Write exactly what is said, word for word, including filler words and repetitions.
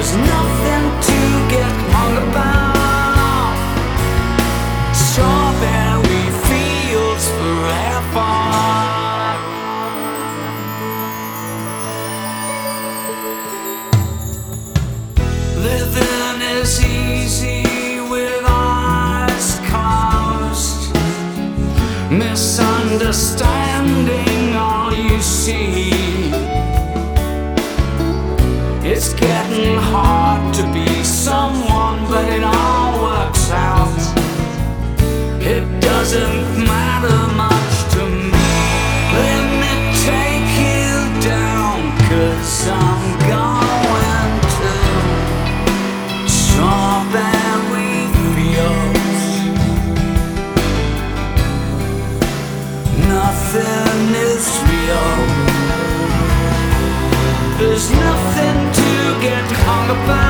There's nothing to get hung about. Strawberry fields forever. Living is easy with eyes closed, misunderstanding all you see. It's getting hard to be someone, but it all works out. It doesn't matter much to me. Let me take you down, 'cause I'm going to strawberry fields. Nothing is real. There's nothing to get hung about.